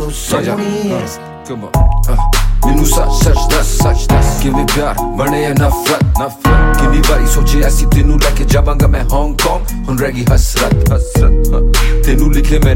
ਤੂੰ ਸੋਹਣੀ ਐ ਮੈਨੂੰ ਸੱਚ ਦੱਸ ਕਿਵੇਂ ਪਿਆਰ ਬਣੇ ਨਫ਼ਰਤ ਕਿੰਨੀ ਵਾਰੀ ਸੋਚਿਆ ਸੀ ਤੈਨੂੰ ਲੈ ਕੇ ਜਾਵਾਂਗਾ ਮੈਂ ਹਾਂਗਕਾਂਗ ਹੁਣ ਰਹਿ ਗਈ ਹਸਰਤ ਤੈਨੂੰ ਲਿਖੇ ਮੈਨੇ